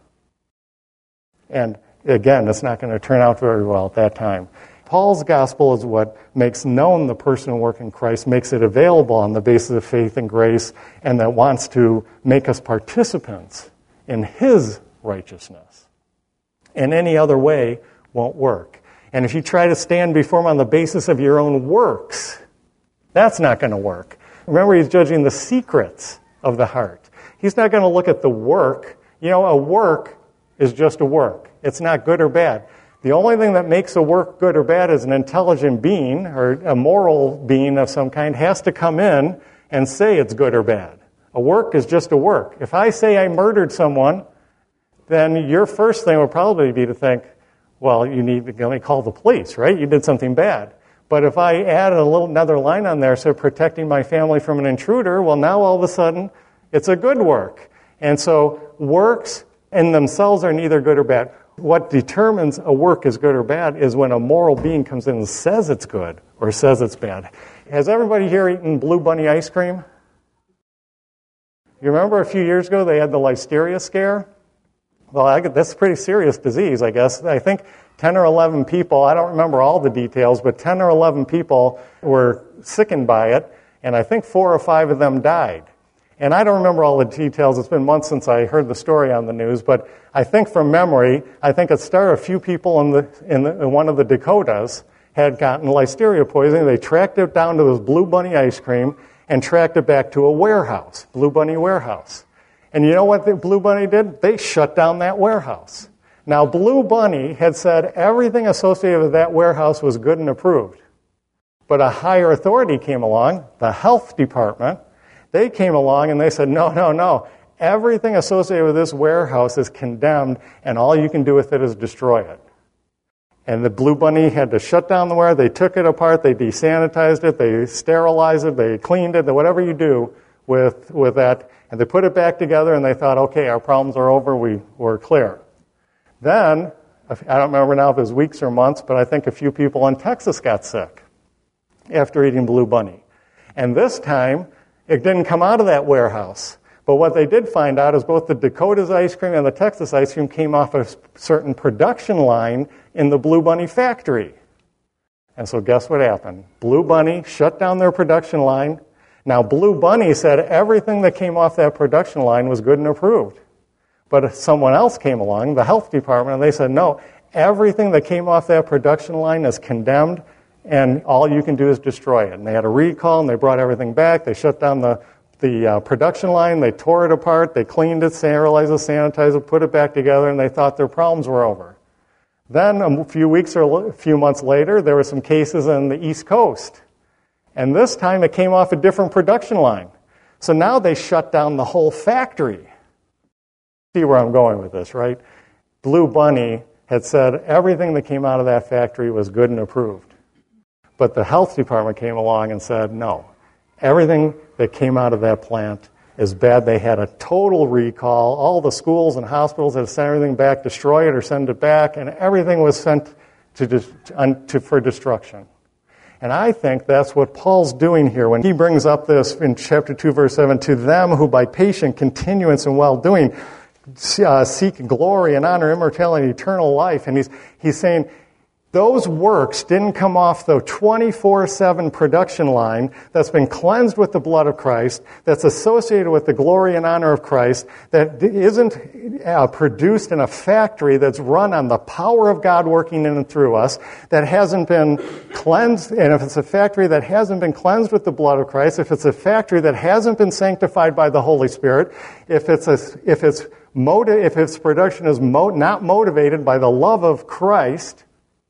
A: And again, it's not going to turn out very well at that time. Paul's gospel is what makes known the person and work in Christ, makes it available on the basis of faith and grace, and that wants to make us participants in his righteousness. And any other way won't work. And if you try to stand before him on the basis of your own works, that's not going to work. Remember, he's judging the secrets of the heart. He's not going to look at the work. A work is just a work. It's not good or bad. The only thing that makes a work good or bad is an intelligent being or a moral being of some kind has to come in and say it's good or bad. A work is just a work. If I say I murdered someone, then your first thing would probably be to think, well, you need to call the police, right? You did something bad. But if I add another line on there, so protecting my family from an intruder, well, now all of a sudden, it's a good work. And so works in themselves are neither good or bad. What determines a work is good or bad is when a moral being comes in and says it's good or says it's bad. Has everybody here eaten Blue Bunny ice cream? You remember a few years ago they had the listeria scare? Well, that's a pretty serious disease, I guess. I think 10 or 11 people, I don't remember all the details, but 10 or 11 people were sickened by it, and I think 4 or 5 of them died. And I don't remember all the details. It's been months since I heard the story on the news, but I think from memory, I think it started a few people in one of the Dakotas had gotten listeria poisoning. They tracked it down to this Blue Bunny ice cream and tracked it back to a warehouse, Blue Bunny warehouse. And you know what the Blue Bunny did? They shut down that warehouse. Now, Blue Bunny had said everything associated with that warehouse was good and approved. But a higher authority came along, the health department. They came along and they said, no. Everything associated with this warehouse is condemned, and all you can do with it is destroy it. And the Blue Bunny had to shut down the warehouse. They took it apart. They desanitized it. They sterilized it. They cleaned it. Whatever you do with that. And they put it back together, and they thought, okay, our problems are over. We're clear. Then, I don't remember now if it was weeks or months, but I think a few people in Texas got sick after eating Blue Bunny. And this time, it didn't come out of that warehouse. But what they did find out is both the Dakota's ice cream and the Texas ice cream came off a certain production line in the Blue Bunny factory. And so guess what happened? Blue Bunny shut down their production line. Now, Blue Bunny said everything that came off that production line was good and approved. But someone else came along, the health department, and they said, no, everything that came off that production line is condemned, and all you can do is destroy it. And they had a recall, and they brought everything back. They shut down the production line. They tore it apart. They cleaned it, sterilized it, sanitized it, put it back together, and they thought their problems were over. Then a few weeks or a few months later, there were some cases on the East Coast. And this time it came off a different production line. So now they shut down the whole factory. See where I'm going with this, right? Blue Bunny had said everything that came out of that factory was good and approved. But the health department came along and said, no, everything that came out of that plant is bad. They had a total recall. All the schools and hospitals had sent everything back, destroy it or send it back, and everything was sent for destruction. And I think that's what Paul's doing here when he brings up this in chapter 2, verse 7, to them who by patient continuance and well-doing seek glory and honor, immortality, and eternal life. And he's saying those works didn't come off the 24/7 production line that's been cleansed with the blood of Christ, that's associated with the glory and honor of Christ, that isn't produced in a factory that's run on the power of God working in and through us, that hasn't been cleansed. And if it's a factory that hasn't been cleansed with the blood of Christ, if it's a factory that hasn't been sanctified by the Holy Spirit, if its production is not motivated by the love of Christ,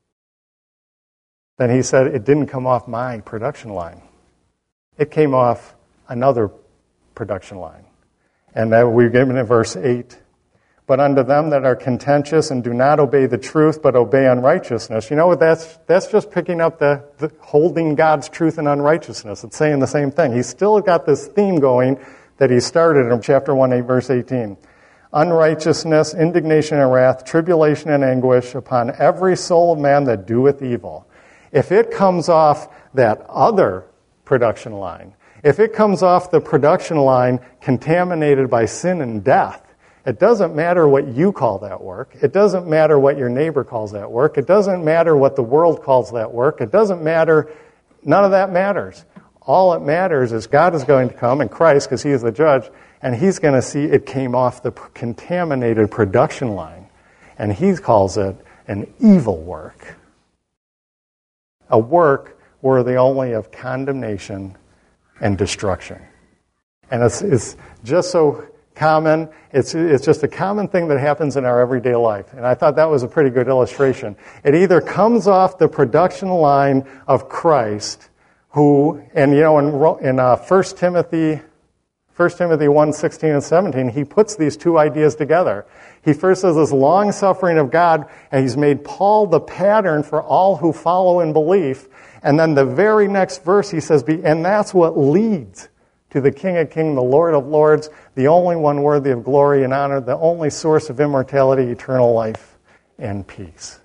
A: then he said, it didn't come off my production line. It came off another production line. And that we're given in verse 8. But unto them that are contentious and do not obey the truth, but obey unrighteousness. You know what? That's just picking up the holding God's truth in unrighteousness. It's saying the same thing. He's still got this theme going that he started in chapter 1, verse 18. Unrighteousness, indignation and wrath, tribulation and anguish upon every soul of man that doeth evil. If it comes off that other production line, if it comes off the production line contaminated by sin and death, it doesn't matter what you call that work. It doesn't matter what your neighbor calls that work. It doesn't matter what the world calls that work. It doesn't matter. None of that matters. All it matters is God is going to come, and Christ, because he is the judge, and he's going to see it came off the contaminated production line. And he calls it an evil work. A work worthy only of condemnation and destruction. And it's just so common. It's just a common thing that happens in our everyday life. And I thought that was a pretty good illustration. It either comes off the production line of Christ, who, and you know, in 1 Timothy 1 16 and 17, he puts these two ideas together. He first says this long-suffering of God, and he's made Paul the pattern for all who follow in belief. And then the very next verse he says, and that's what leads to the King of Kings, the Lord of Lords, the only one worthy of glory and honor, the only source of immortality, eternal life, and peace.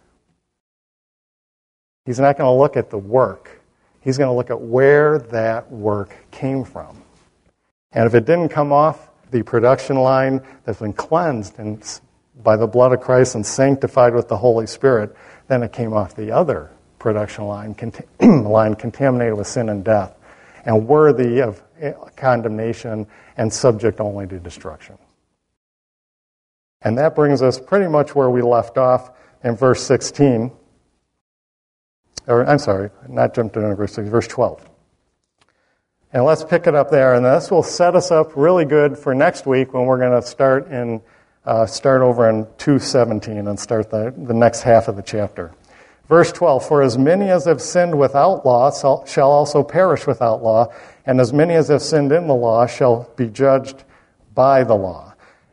A: He's not going to look at the work. He's going to look at where that work came from. And if it didn't come off the production line that's been cleansed by the blood of Christ and sanctified with the Holy Spirit, then it came off the other production line, line contaminated with sin and death, and worthy of condemnation and subject only to destruction. And that brings us pretty much where we left off in verse 16. Or, I'm sorry, not jumped into verse 16, verse 12. And let's pick it up there, and this will set us up really good for next week when we're going to start over in 2:17 and start the next half of the chapter. Verse 12, for as many as have sinned without law shall also perish without law, and as many as have sinned in the law shall be judged by the law.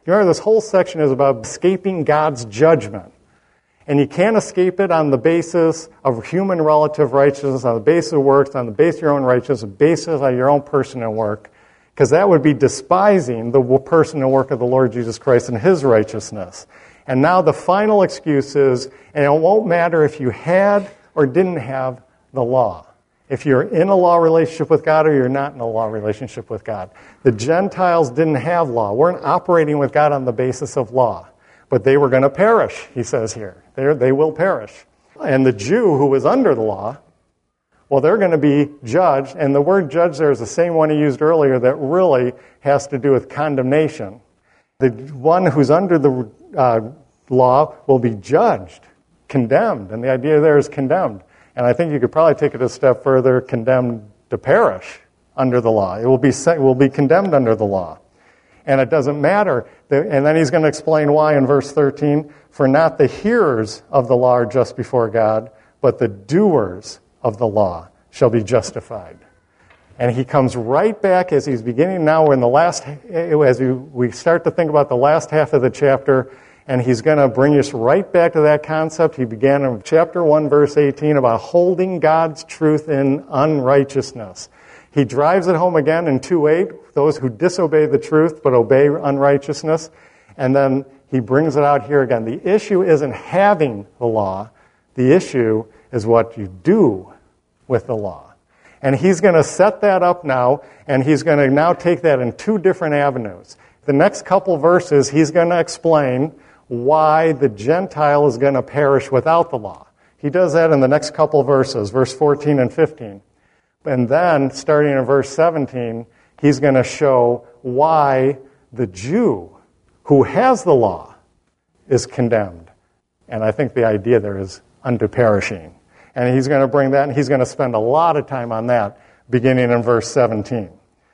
A: Remember, this whole section is about escaping God's judgment. And you can't escape it on the basis of human relative righteousness, on the basis of works, on the basis of your own righteousness, on the basis of your own personal work, because that would be despising the person and work of the Lord Jesus Christ and His righteousness. And now the final excuse is, and it won't matter if you had or didn't have the law. If you're in a law relationship with God or you're not in a law relationship with God. The Gentiles didn't have law, weren't operating with God on the basis of law. But they were going to perish, he says here. They will perish. And the Jew who was under the law, well, they're going to be judged. And the word judge there is the same one he used earlier that really has to do with condemnation. The one who's under the law will be judged, condemned. And the idea there is condemned. And I think you could probably take it a step further, condemned to perish under the law. It will be condemned under the law. And it doesn't matter. And then he's going to explain why in verse 13. For not the hearers of the law are just before God, but the doers of the law shall be justified. And he comes right back as he's beginning now in the last, as we start to think about the last half of the chapter, and he's going to bring us right back to that concept. He began in chapter 1, verse 18, about holding God's truth in unrighteousness. He drives it home again in 2:8, those who disobey the truth but obey unrighteousness. And then he brings it out here again. The issue isn't having the law. The issue is what you do with the law. And he's going to set that up now, and he's going to now take that in two different avenues. The next couple verses, he's going to explain why the Gentile is going to perish without the law. He does that in the next couple verses, verse 14 and 15. And then, starting in verse 17, he's going to show why the Jew who has the law is condemned. And I think the idea there is unto perishing. And he's going to bring that, and he's going to spend a lot of time on that, beginning in verse 17.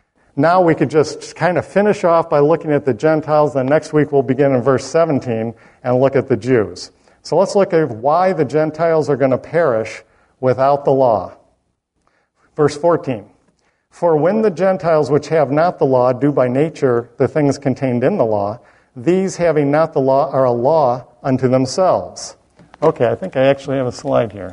A: Now we could just kind of finish off by looking at the Gentiles. Then next week we'll begin in verse 17 and look at the Jews. So let's look at why the Gentiles are going to perish without the law. Verse 14. For when the Gentiles which have not the law do by nature the things contained in the law, these having not the law are a law unto themselves. Okay, I think I actually have a slide here.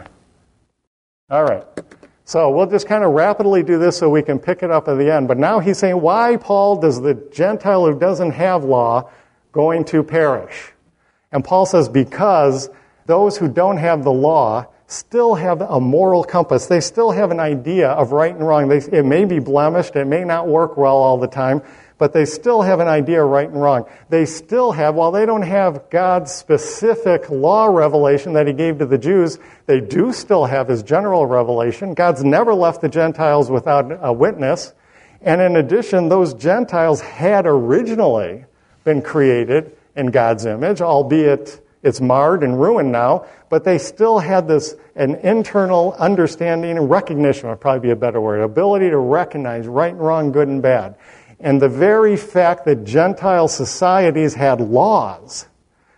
A: All right. So we'll just kind of rapidly do this so we can pick it up at the end. But now he's saying, why, Paul, does the Gentile who doesn't have law going to perish? And Paul says, because those who don't have the law still have a moral compass. They still have an idea of right and wrong. It may be blemished. It may not work well all the time. But they still have an idea of right and wrong. They still have, while they don't have God's specific law revelation that he gave to the Jews, they do still have his general revelation. God's never left the Gentiles without a witness. And in addition, those Gentiles had originally been created in God's image, albeit it's marred and ruined now, but they still had an internal understanding and recognition, would probably be a better word, ability to recognize right and wrong, good and bad. And the very fact that Gentile societies had laws,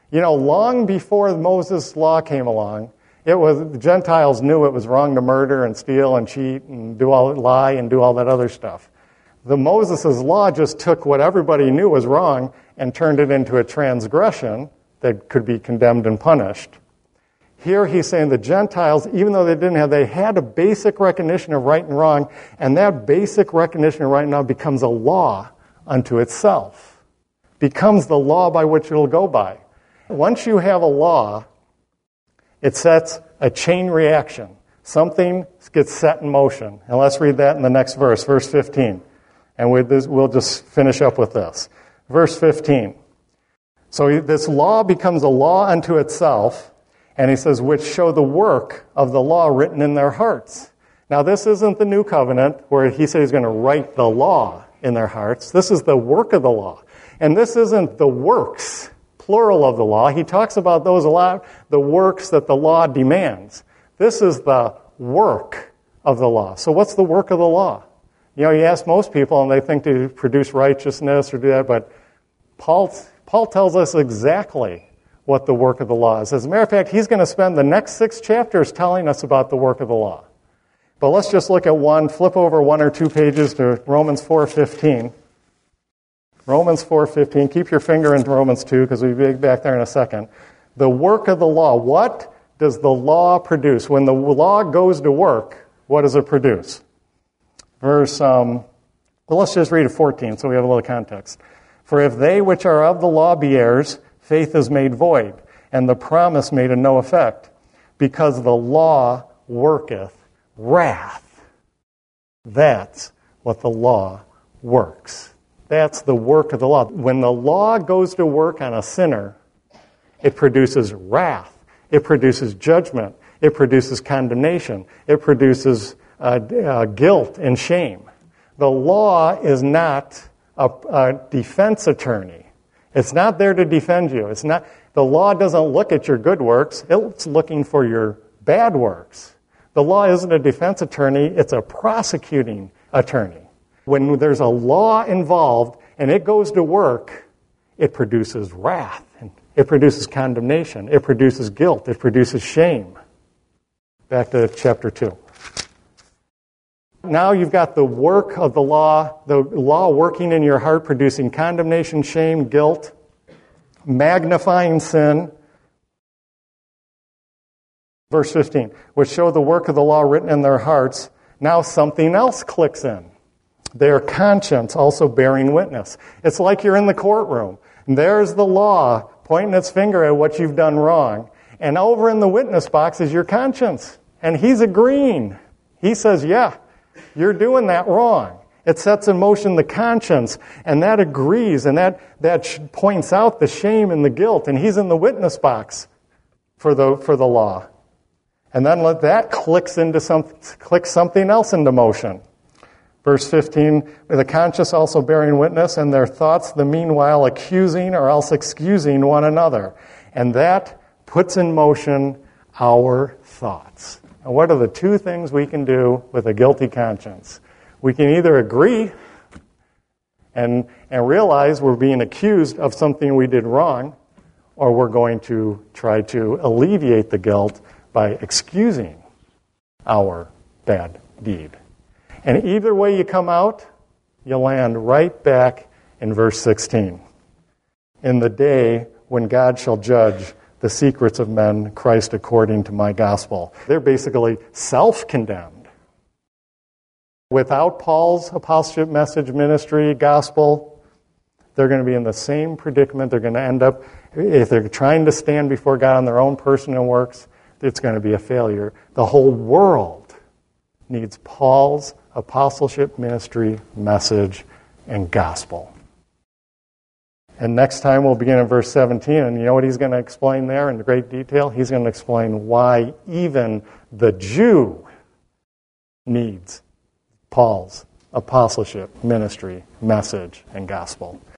A: long before Moses' law came along, the Gentiles knew it was wrong to murder and steal and cheat and lie and do all that other stuff. Moses' law just took what everybody knew was wrong and turned it into a transgression that could be condemned and punished. Here he's saying the Gentiles, even though they had a basic recognition of right and wrong, and that basic recognition of right and wrong becomes a law unto itself. Becomes the law by which it'll go by. Once you have a law, it sets a chain reaction. Something gets set in motion. And let's read that in the next verse, verse 15. And we'll just finish up with this. Verse 15. So this law becomes a law unto itself. And he says, which show the work of the law written in their hearts. Now, this isn't the new covenant where he says he's going to write the law in their hearts. This is the work of the law. And this isn't the works, plural of the law. He talks about those a lot, the works that the law demands. This is the work of the law. So what's the work of the law? You ask most people and they think to produce righteousness or do that, but Paul tells us exactly what the work of the law is. As a matter of fact, he's going to spend the next 6 chapters telling us about the work of the law. But let's just look at flip over 1 or 2 pages to Romans 4:15. Romans 4:15. Keep your finger in Romans 2 because we'll be back there in a second. The work of the law. What does the law produce? When the law goes to work, what does it produce? Let's just read it 14 so we have a little context. For if they which are of the law be heirs, faith is made void, and the promise made of no effect, because the law worketh wrath. That's what the law works. That's the work of the law. When the law goes to work on a sinner, it produces wrath. It produces judgment. It produces condemnation. It produces guilt and shame. The law is not a defense attorney. It's not there to defend you. The law doesn't look at your good works. It's looking for your bad works. The law isn't a defense attorney. It's a prosecuting attorney. When there's a law involved and it goes to work, it produces wrath. It produces condemnation. It produces guilt. It produces shame. Back to chapter 2. Now you've got the work of the law working in your heart, producing condemnation, shame, guilt, magnifying sin. Verse 15, which show the work of the law written in their hearts. Now something else clicks in. Their conscience also bearing witness. It's like you're in the courtroom. And there's the law pointing its finger at what you've done wrong. And over in the witness box is your conscience. And he's agreeing. He says, yeah, you're doing that wrong. It sets in motion the conscience, and that agrees, and that points out the shame and the guilt, and he's in the witness box for the law. And then that clicks something else into motion. Verse 15, the conscience also bearing witness, and their thoughts the meanwhile accusing or else excusing one another. And that puts in motion our thoughts. And what are the two things we can do with a guilty conscience? We can either agree and realize we're being accused of something we did wrong, or we're going to try to alleviate the guilt by excusing our bad deed. And either way you come out, you land right back in verse 16. In the day when God shall judge the secrets of men, Christ according to my gospel. They're basically self-condemned. Without Paul's apostleship message, ministry, gospel, they're going to be in the same predicament. They're going to end up, if they're trying to stand before God on their own personal works, it's going to be a failure. The whole world needs Paul's apostleship, ministry, message, and gospel. And next time we'll begin in verse 17, and you know what he's going to explain there in great detail? He's going to explain why even the Jew needs Paul's apostleship, ministry, message, and gospel.